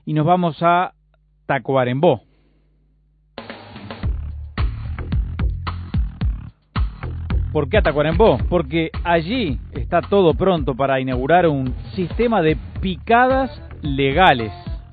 y nos vamos a Tacuarembó. ¿Por qué a Tacuarembó? Porque allí está todo pronto para inaugurar un sistema de picadas legales.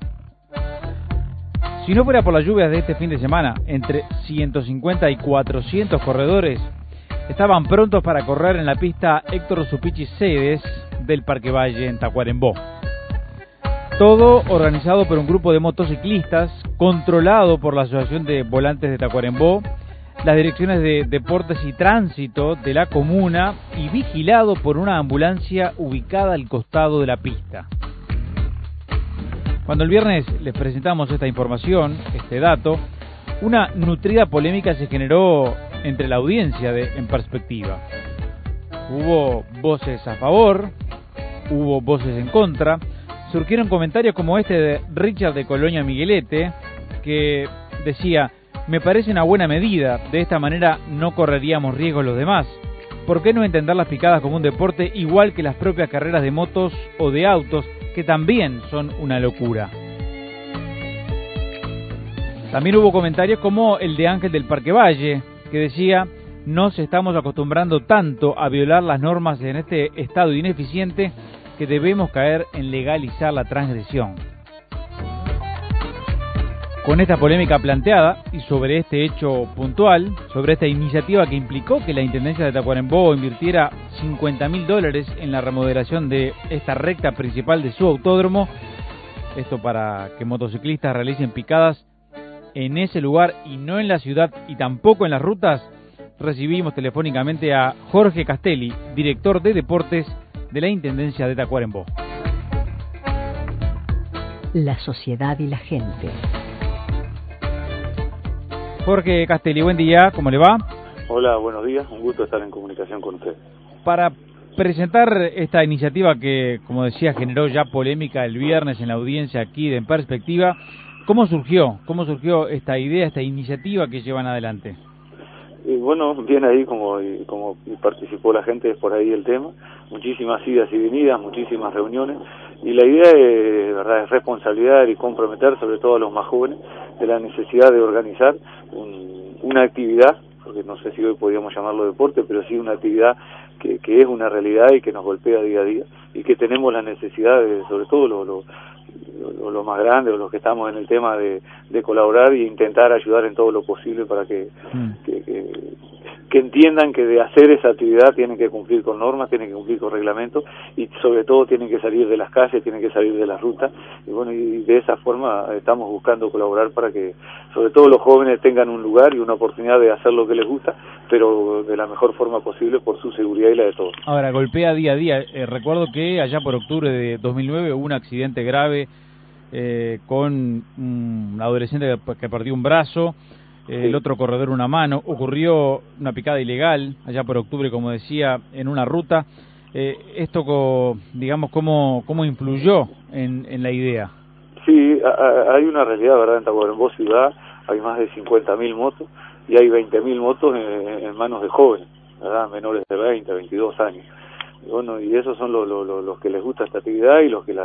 Si no fuera por las lluvias de este fin de semana, entre 150 y 400 corredores estaban prontos para correr en la pista Héctor Zupichi Cedes del Parque Valle en Tacuarembó. Todo organizado por un grupo de motociclistas, controlado por la Asociación de Volantes de Tacuarembó, las direcciones de Deportes y Tránsito de la comuna y vigilado por una ambulancia ubicada al costado de la pista. Cuando el viernes les presentamos esta información, este dato, una nutrida polémica se generó entre la audiencia de En Perspectiva. Hubo voces a favor, hubo voces en contra, surgieron comentarios como este de Richard de Colonia Miguelete, que decía: me parece una buena medida, de esta manera no correríamos riesgos los demás. ¿Por qué no entender las picadas como un deporte igual que las propias carreras de motos o de autos, que también son una locura? También hubo comentarios como el de Ángel del Parque Valle, que decía: nos estamos acostumbrando tanto a violar las normas en este estado ineficiente que debemos caer en legalizar la transgresión. Con esta polémica planteada y sobre este hecho puntual, sobre esta iniciativa que implicó que la Intendencia de Tacuarembó invirtiera $50.000 en la remodelación de esta recta principal de su autódromo, esto para que motociclistas realicen picadas en ese lugar y no en la ciudad y tampoco en las rutas, recibimos telefónicamente a Jorge Castelli, director de Deportes de la Intendencia de Tacuarembó. La sociedad y la gente. Jorge Castelli, buen día, ¿cómo le va? Hola, buenos días, un gusto estar en comunicación con usted. Para presentar esta iniciativa que, como decía, generó ya polémica el viernes en la audiencia aquí de En Perspectiva, ¿cómo surgió? ¿Cómo surgió esta idea, esta iniciativa que llevan adelante? Y bueno, bien ahí como participó la gente, es por ahí el tema, muchísimas idas y venidas, muchísimas reuniones, y la idea es responsabilidad y comprometer sobre todo a los más jóvenes de la necesidad de organizar una actividad, porque no sé si hoy podríamos llamarlo deporte, pero sí una actividad que es una realidad y que nos golpea día a día, y que tenemos la necesidad de, sobre todo los más grandes o los que estamos en el tema de colaborar e intentar ayudar en todo lo posible para que entiendan que de hacer esa actividad tienen que cumplir con normas, tienen que cumplir con reglamentos y sobre todo tienen que salir de las calles, tienen que salir de las rutas y bueno, y de esa forma estamos buscando colaborar para que sobre todo los jóvenes tengan un lugar y una oportunidad de hacer lo que les gusta, pero de la mejor forma posible por su seguridad y la de todos. Ahora, golpea día a día. Recuerdo que allá por octubre de 2009 hubo un accidente grave con un adolescente que perdió un brazo, el otro corredor una mano. Ocurrió una picada ilegal allá por octubre, como decía, en una ruta. Esto, digamos, ¿cómo influyó en la idea? Sí, hay una realidad, ¿verdad? En Tacuarembó ciudad hay más de 50.000 motos y hay 20.000 motos en manos de jóvenes, ¿verdad? Menores de 20, 22 años. Y bueno, y esos son los que les gusta esta actividad y los que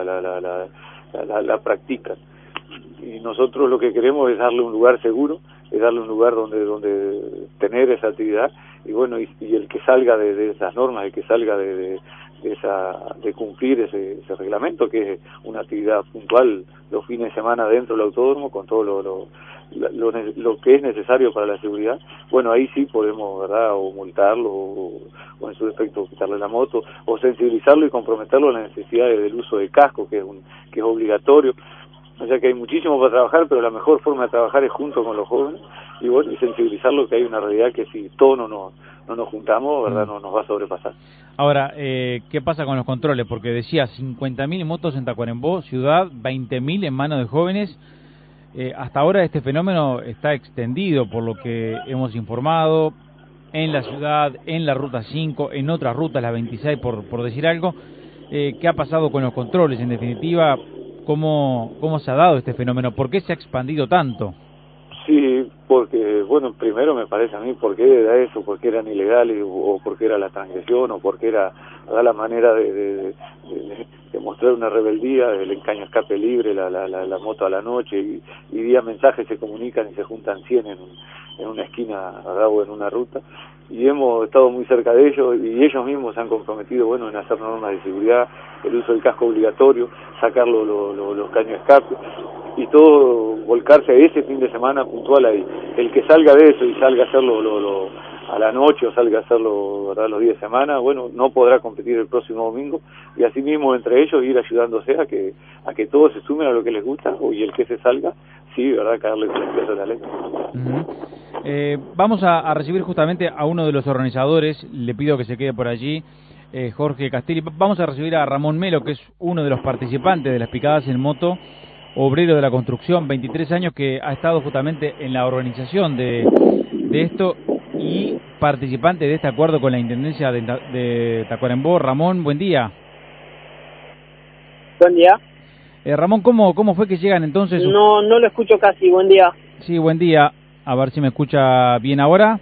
la practican. Y nosotros lo que queremos es darle un lugar seguro, es darle un lugar donde tener esa actividad y bueno, y el que salga de esas normas, el que salga de cumplir ese reglamento, que es una actividad puntual los fines de semana dentro del autódromo con todo lo que es necesario para la seguridad, bueno, ahí sí podemos, ¿verdad?, o multarlo o en su defecto quitarle la moto o sensibilizarlo y comprometerlo a la necesidad del uso de casco, que es obligatorio. O sea que hay muchísimo para trabajar, pero la mejor forma de trabajar es junto con los jóvenes y bueno, y sensibilizarlo que hay una realidad que si todos no nos juntamos, ¿verdad?, no nos va a sobrepasar. Ahora, ¿qué pasa con los controles? Porque decía 50.000 motos en Tacuarembó, ciudad, 20.000 en manos de jóvenes. Hasta ahora este fenómeno está extendido, por lo que hemos informado, en la ciudad, en la Ruta 5, en otras rutas, la 26, por decir algo. ¿Qué ha pasado con los controles? En definitiva, ¿cómo se ha dado este fenómeno? ¿Por qué se ha expandido tanto? Sí, Porque, bueno, primero me parece a mí por qué era eso, por qué eran ilegales, o por qué era la transgresión, o por qué era la manera de mostrar una rebeldía, el encaño escape libre, la moto a la noche, y vía mensajes se comunican y se juntan 100 en una esquina, ¿verdad? O en una ruta, y hemos estado muy cerca de ellos, y ellos mismos se han comprometido, bueno, en hacer normas de seguridad, el uso del casco obligatorio, sacar los caños escape, y todo volcarse a ese fin de semana puntual ahí. El que salga de eso y salga a hacerlo a la noche, o salga a hacerlo, ¿verdad?, los días de semana, bueno, no podrá competir el próximo domingo, y así mismo entre ellos ir ayudándose a que todos se sumen a lo que les gusta, y el que se salga, sí, ¿verdad?, caerle con el peso de la ley. Vamos a recibir justamente a uno de los organizadores, le pido que se quede por allí, Jorge Castelli. Vamos a recibir a Ramón Melo, que es uno de los participantes de las picadas en moto, obrero de la construcción, 23 años, que ha estado justamente en la organización de esto y participante de este acuerdo con la Intendencia de Tacuarembó. Ramón, buen día. Buen día. Ramón, ¿cómo fue que llegan entonces? No lo escucho casi, buen día. Sí, buen día. A ver si me escucha bien ahora.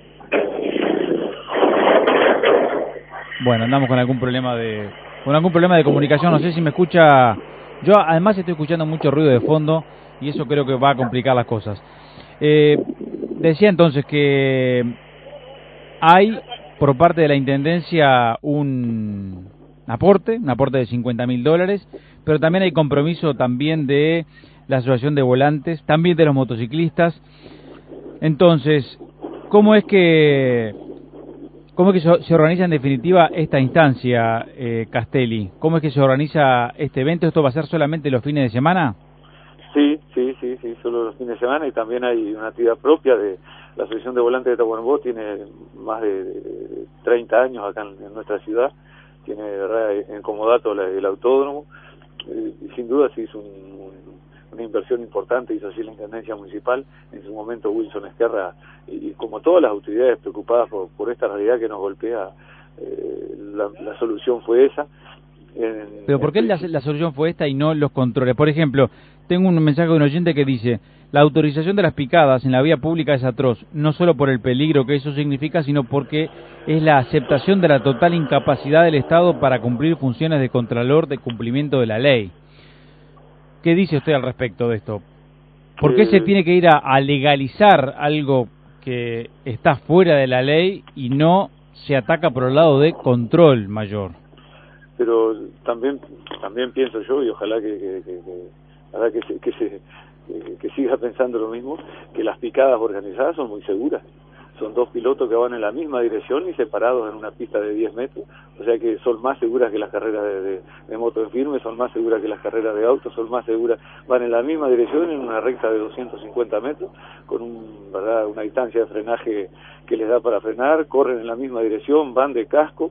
Bueno, andamos con algún problema de comunicación, no sé si me escucha. Yo además estoy escuchando mucho ruido de fondo y eso creo que va a complicar las cosas. Decía entonces que hay por parte de la Intendencia un aporte de $50.000, pero también hay compromiso también de la Asociación de Volantes, también de los motociclistas. Entonces, ¿cómo es que se organiza en definitiva esta instancia, Castelli? ¿Cómo es que se organiza este evento? ¿Esto va a ser solamente los fines de semana? Sí, solo los fines de semana, y también hay una actividad propia de la Asociación de Volantes de Tacuarembó, tiene más de 30 años acá en nuestra ciudad, tiene, ¿verdad?, en comodato el autódromo, y sin duda sí hizo una inversión importante, hizo así la Intendencia Municipal, en su momento Wilson Esquerra, y como todas las autoridades preocupadas por esta realidad que nos golpea, la solución fue esa. ¿Pero por qué la solución fue esta y no los controles? Por ejemplo, tengo un mensaje de un oyente que dice: la autorización de las picadas en la vía pública es atroz, no solo por el peligro que eso significa, sino porque es la aceptación de la total incapacidad del Estado para cumplir funciones de contralor de cumplimiento de la ley. ¿Qué dice usted al respecto de esto? ¿Por qué se tiene que ir a legalizar algo que está fuera de la ley y no se ataca por el lado de control mayor? Pero también pienso yo, y ojalá que siga pensando lo mismo, que las picadas organizadas son muy seguras. Son dos pilotos que van en la misma dirección y separados en una pista de 10 metros, o sea que son más seguras que las carreras de moto en firme, son más seguras que las carreras de auto, son más seguras, van en la misma dirección en una recta de 250 metros, con ¿verdad?, una distancia de frenaje que les da para frenar, corren en la misma dirección, van de casco,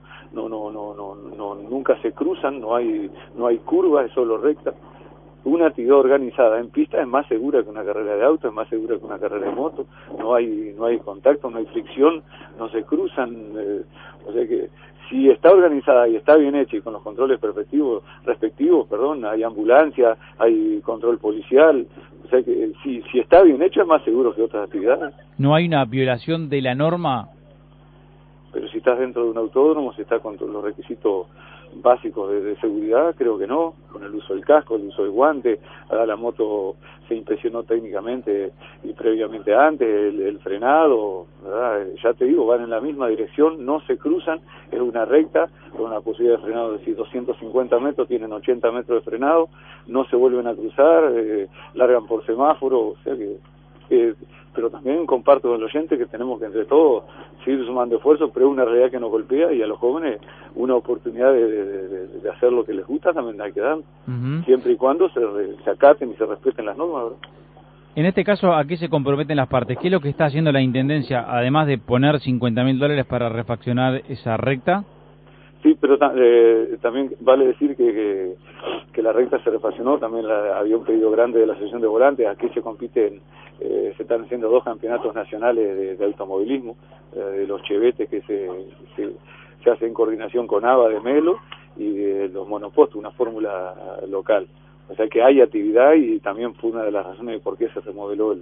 nunca se cruzan, no hay curvas, es solo recta. Una actividad organizada en pista es más segura que una carrera de auto, es más segura que una carrera de moto, no hay contacto, no hay fricción, no se cruzan, o sea que si está organizada y está bien hecha y con los controles respectivos, hay ambulancia, hay control policial, o sea que si está bien hecho es más seguro que otras actividades. ¿No hay una violación de la norma? Pero si estás dentro de un autódromo, si estás con los requisitos básicos de seguridad, creo que no, con el uso del casco, el uso del guante, la moto se inspeccionó técnicamente y previamente antes, el frenado, ¿verdad? Ya te digo, van en la misma dirección, no se cruzan, es una recta, con una posibilidad de frenado de 250 metros, tienen 80 metros de frenado, no se vuelven a cruzar, largan por semáforo, o sea que... pero también comparto con el oyente que tenemos que entre todos seguir sumando esfuerzos, pero es una realidad que nos golpea, y a los jóvenes una oportunidad de hacer lo que les gusta también hay que dar, siempre y cuando se acaten y se respeten las normas, ¿verdad? En este caso, ¿a qué se comprometen las partes? ¿Qué es lo que está haciendo la Intendencia, además de poner $50.000 para refaccionar esa recta? Sí, pero también vale decir que la recta se refaccionó, también había un pedido grande de la Asociación de Volantes, aquí se compiten, se están haciendo 2 campeonatos nacionales de automovilismo, de los chevetes que se hace en coordinación con ABA de Melo, y de los monopostos, una fórmula local. O sea que hay actividad, y también fue una de las razones de por qué se remodeló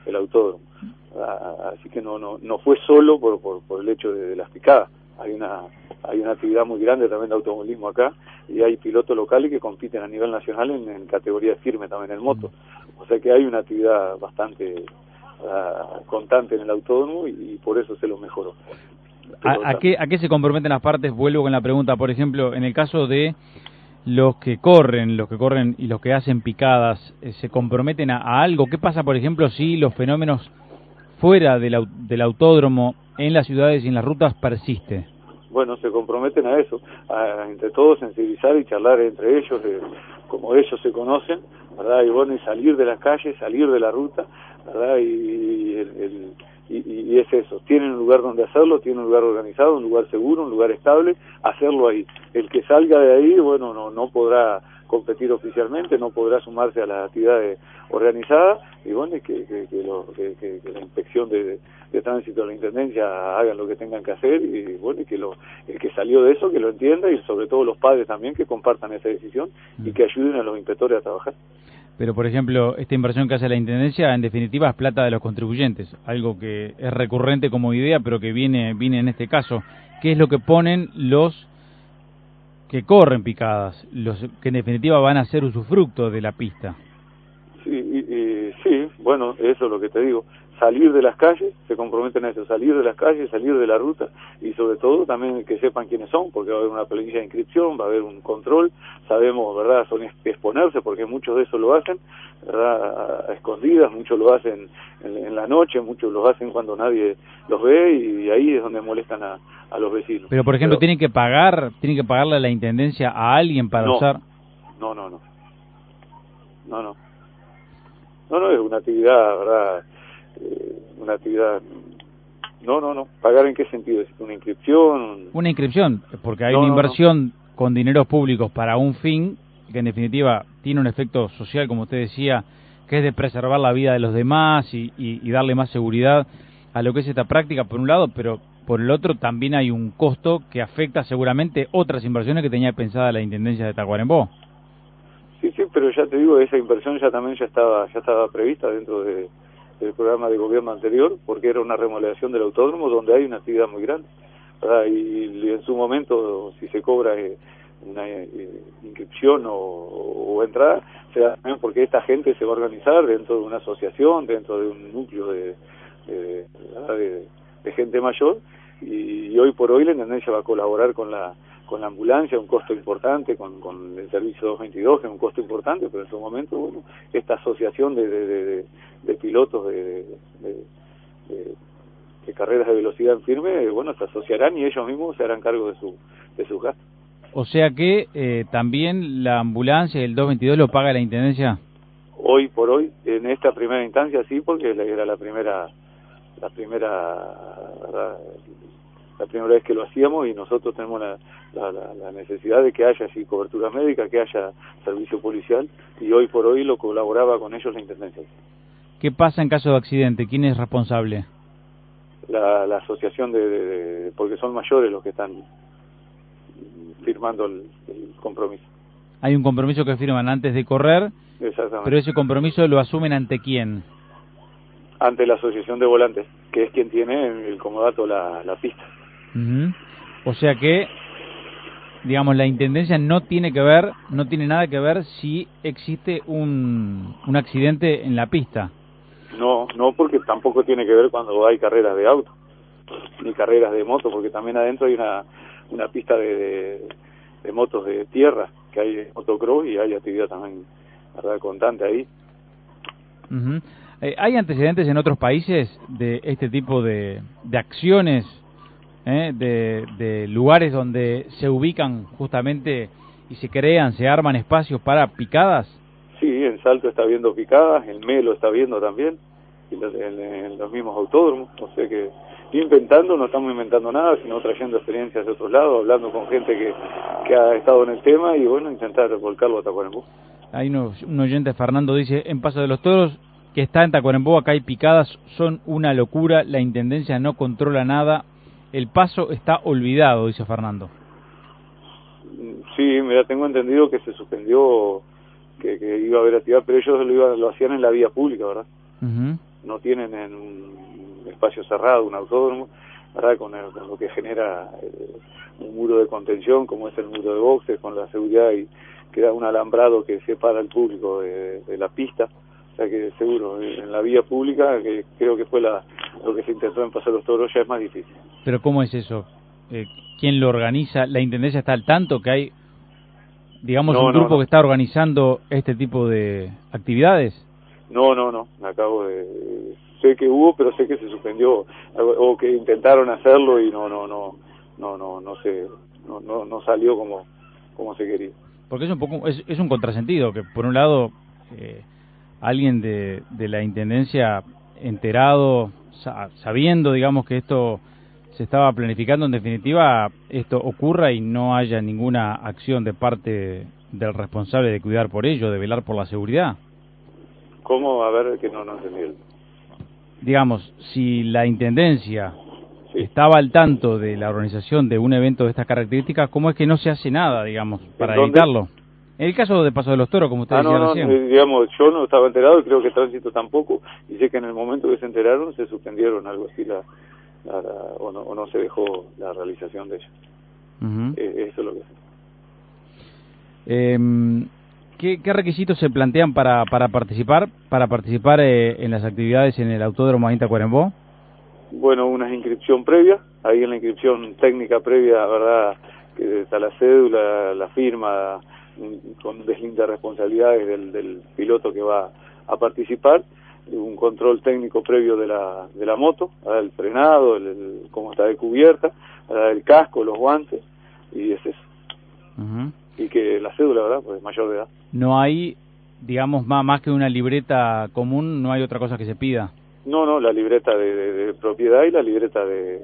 el autódromo. Así que no fue solo por el hecho de las picadas. Hay una actividad muy grande también de automovilismo acá, y hay pilotos locales que compiten a nivel nacional en categoría firme también en moto. O sea que hay una actividad bastante constante en el autódromo, y por eso se lo mejoró. ¿A qué se comprometen las partes? Vuelvo con la pregunta. Por ejemplo, en el caso de los que corren y los que hacen picadas, ¿se comprometen a algo? ¿Qué pasa, por ejemplo, si los fenómenos fuera del autódromo, en las ciudades y en las rutas, persiste? Bueno, se comprometen a eso, entre todos sensibilizar y charlar entre ellos, como ellos se conocen, ¿verdad? Y bueno, y salir de las calles, salir de la ruta, ¿verdad? Y es eso, tienen un lugar donde hacerlo, tienen un lugar organizado, un lugar seguro, un lugar estable, hacerlo ahí. El que salga de ahí, bueno, no podrá competir oficialmente, no podrá sumarse a las actividades organizadas, y bueno, que la inspección de tránsito de la Intendencia hagan lo que tengan que hacer, y bueno, y que el que salió de eso, que lo entienda, y sobre todo los padres también, que compartan esa decisión y que ayuden a los inspectores a trabajar. Pero, por ejemplo, esta inversión que hace la Intendencia, en definitiva, es plata de los contribuyentes, algo que es recurrente como idea, pero que viene en este caso. ¿Qué es lo que ponen los que corren picadas, los que en definitiva van a ser usufructo de la pista? Sí, bueno, eso es lo que te digo. Salir de las calles, se comprometen a eso, salir de las calles, salir de la ruta, y sobre todo también que sepan quiénes son, porque va a haber una planilla de inscripción, va a haber un control, sabemos, ¿verdad?, son exponerse, porque muchos de eso lo hacen, ¿verdad?, a escondidas, muchos lo hacen en la noche, muchos lo hacen cuando nadie los ve, y ahí es donde molestan a los vecinos. Pero, por ejemplo, ¿tienen que pagarle a la Intendencia a alguien para usar? No, es una actividad, ¿verdad?, una actividad... No. ¿Pagar en qué sentido? ¿Es una inscripción? Una inscripción, porque hay una inversión con dineros públicos para un fin que en definitiva tiene un efecto social, como usted decía, que es de preservar la vida de los demás y darle más seguridad a lo que es esta práctica, por un lado, pero por el otro también hay un costo que afecta seguramente otras inversiones que tenía pensada la Intendencia de Tacuarembó. Sí, pero ya te digo, esa inversión ya estaba prevista dentro del programa de gobierno anterior, porque era una remodelación del autódromo donde hay una actividad muy grande, ¿verdad? Y en su momento, si se cobra una inscripción o entrada, se da también porque esta gente se va a organizar dentro de una asociación, dentro de un núcleo de gente mayor, y hoy por hoy la Intendencia va a colaborar con la ambulancia, un costo importante, con el servicio 222, que es un costo importante, pero en su momento, bueno, esta asociación de pilotos de carreras de velocidad en firme, bueno, se asociarán y ellos mismos se harán cargo de sus gastos. O sea que también la ambulancia y el 222 lo paga la Intendencia. Hoy por hoy, en esta primera instancia sí, porque era la primera vez que lo hacíamos, y nosotros tenemos la necesidad de que haya así cobertura médica, que haya servicio policial, y hoy por hoy lo colaboraba con ellos la Intendencia. ¿Qué pasa en caso de accidente? ¿Quién es responsable? La asociación porque son mayores los que están firmando el compromiso. Hay un compromiso que firman antes de correr. Exactamente. Pero ese compromiso lo asumen ¿ante quién? Ante la asociación de volantes, que es quien tiene el comodato la pista. O sea que, digamos, la Intendencia no tiene nada que ver si existe un accidente en la pista. No, porque tampoco tiene que ver cuando hay carreras de auto, ni carreras de moto, porque también adentro hay una pista de motos de tierra, que hay motocross, y hay actividad también, ¿verdad?, constante ahí. ¿Hay antecedentes en otros países de este tipo de acciones, de lugares donde se ubican justamente y se arman espacios para picadas? Sí, en Salto está habiendo picadas, en Melo está habiendo también, y en los mismos autódromos. O sea que no estamos inventando nada, sino trayendo experiencias de otros lados, hablando con gente que ha estado en el tema, y bueno, intentar volcarlo a Tacuarembó. Hay un oyente, Fernando, dice: en Paso de los Toros, que está en Tacuarembó, acá hay picadas, son una locura, la Intendencia no controla nada, el paso está olvidado, dice Fernando. Sí, mira, tengo entendido que se suspendió, que iba a haber actividad, pero ellos lo hacían en la vía pública, ¿verdad? no tienen en un espacio cerrado, un autódromo, ¿verdad? Con lo que genera un muro de contención, como es el muro de boxes, con la seguridad, y queda un alambrado que separa al público de la pista. O sea que seguro, en la vía pública, que creo que fue lo que se intentó en Paso de los Toros, ya es más difícil. ¿Pero cómo es eso? ¿Quién lo organiza? ¿La Intendencia está al tanto que hay, digamos, un grupo que está organizando este tipo de actividades? No, sé que hubo, pero sé que se suspendió, o que intentaron hacerlo y no salió como se quería. Porque es un poco, es un contrasentido, que por un lado alguien de la Intendencia enterado, sabiendo, digamos, que esto se estaba planificando, en definitiva esto ocurra y no haya ninguna acción de parte del responsable de cuidar por ello, de velar por la seguridad. ¿Cómo? A ver, que no entendí. Digamos, si la Intendencia sí. estaba al tanto de la organización de un evento de estas características, ¿cómo es que no se hace nada, digamos, para evitarlo? En el caso de Paso de los Toros, como usted decía recién. Digamos, yo no estaba enterado, y creo que Tránsito tampoco, y sé que en el momento que se enteraron se suspendieron, algo así, o no se dejó la realización de ello. Eso es lo que sé. ¿Qué requisitos se plantean para participar en las actividades en el Autódromo Anita Cuarembó? Bueno, una inscripción previa, ahí en la inscripción técnica previa, verdad, que está la cédula, la firma, con deslinde de responsabilidades del piloto que va a participar, un control técnico previo de la moto, el frenado, cómo está de cubierta, el casco, los guantes, y es eso. Y que la cédula, ¿verdad?, pues mayor de edad. No hay, digamos, más que una libreta común, no hay otra cosa que se pida. No, la libreta de propiedad y la libreta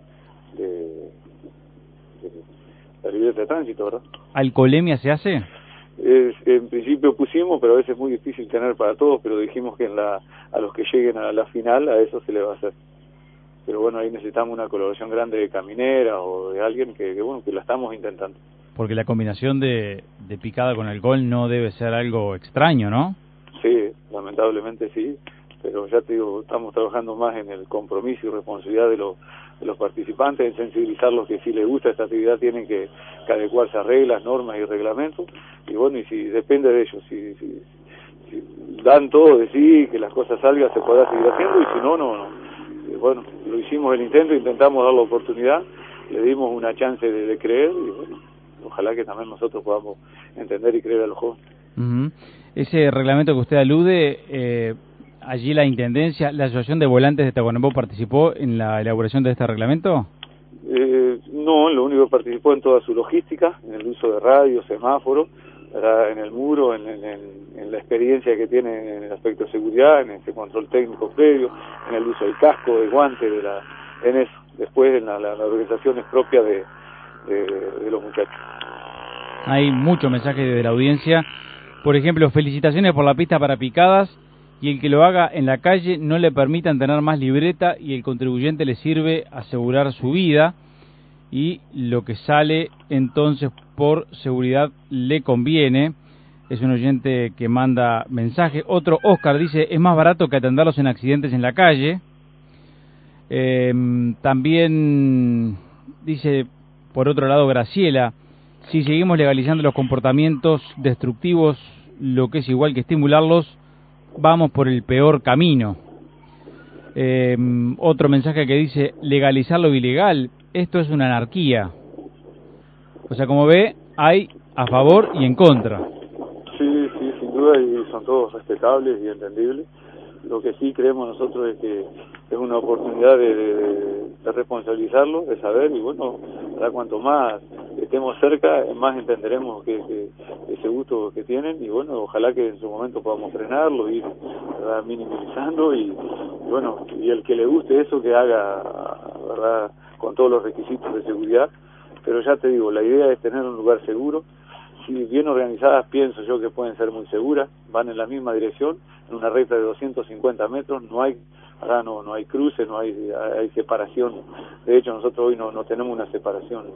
la libreta de tránsito, ¿verdad? ¿Alcoholemia se hace? En principio pusimos, pero a veces es muy difícil tener para todos, pero dijimos que a los que lleguen a la final, a eso se le va a hacer. Pero bueno, ahí necesitamos una colaboración grande de caminera o de alguien que la estamos intentando. Porque la combinación de picada con alcohol no debe ser algo extraño, ¿no? Sí, lamentablemente sí, pero ya te digo, estamos trabajando más en el compromiso y responsabilidad de los participantes, en sensibilizarlos que si les gusta esta actividad tienen que adecuarse a reglas, normas y reglamentos, y bueno, y si depende de ellos, si dan todo de sí, que las cosas salgan, se podrá seguir haciendo, y si no. Bueno, lo hicimos el intento, intentamos dar la oportunidad, le dimos una chance de creer, y bueno, ojalá que también nosotros podamos entender y creer a los jóvenes. Ese reglamento que usted alude, allí la Intendencia, la Asociación de Volantes de Tacuarembó participó en la elaboración de este reglamento. No, lo único que participó en toda su logística, en el uso de radio, semáforo, en el muro, en la experiencia que tiene en el aspecto de seguridad, en ese control técnico previo, en el uso del casco, del guante, en eso. Después en las organizaciones propias de los muchachos. Hay muchos mensajes de la audiencia. Por ejemplo, felicitaciones por la pista para picadas, y el que lo haga en la calle no le permitan tener más libreta, y el contribuyente le sirve asegurar su vida, y lo que sale entonces por seguridad le conviene. Es un oyente que manda mensaje. Otro, Oscar, dice, es más barato que atenderlos en accidentes en la calle. También dice, por otro lado, Graciela, si seguimos legalizando los comportamientos destructivos, lo que es igual que estimularlos, vamos por el peor camino. Otro mensaje que dice, legalizar lo ilegal, esto es una anarquía. O sea, como ve, hay a favor y en contra. Sí, sin duda, y son todos respetables y entendibles. Lo que sí creemos nosotros es que es una oportunidad de responsabilizarlo, de saber, y bueno, cuanto más estemos cerca, más entenderemos que ese gusto que tienen, y bueno, ojalá que en su momento podamos frenarlo, ir minimizando, y bueno, y el que le guste eso, que haga, ¿verdad?, con todos los requisitos de seguridad. Pero ya te digo, la idea es tener un lugar seguro. Si bien organizadas, pienso yo que pueden ser muy seguras, van en la misma dirección, en una recta de 250 metros, no hay cruces, no hay separación. De hecho, nosotros hoy no tenemos una separación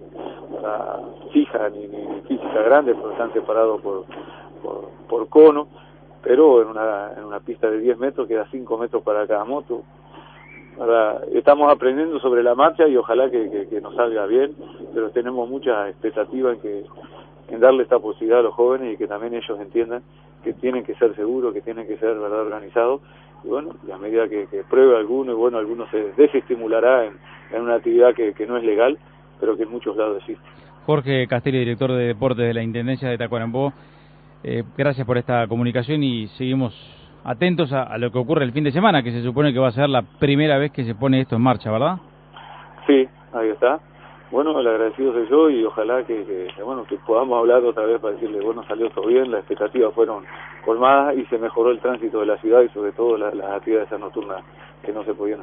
fija ni física grande, porque están separados por cono, pero en una pista de 10 metros queda 5 metros para cada moto. Ahora, estamos aprendiendo sobre la marcha y ojalá que nos salga bien, pero tenemos mucha expectativa en darle esta posibilidad a los jóvenes y que también ellos entiendan que tienen que ser seguros, que tienen que ser, ¿verdad?, organizados. Y bueno, y a medida que pruebe alguno, y bueno, alguno se desestimulará en una actividad que no es legal, pero que en muchos lados existe. Jorge Castelli, director de deportes de la Intendencia de Tacuarembó, gracias por esta comunicación y seguimos atentos a lo que ocurre el fin de semana, que se supone que va a ser la primera vez que se pone esto en marcha, ¿verdad? Sí, ahí está. Bueno, el agradecido soy yo y ojalá que podamos hablar otra vez para decirle, bueno, salió todo bien, las expectativas fueron colmadas y se mejoró el tránsito de la ciudad y sobre todo las actividades nocturnas que no se podían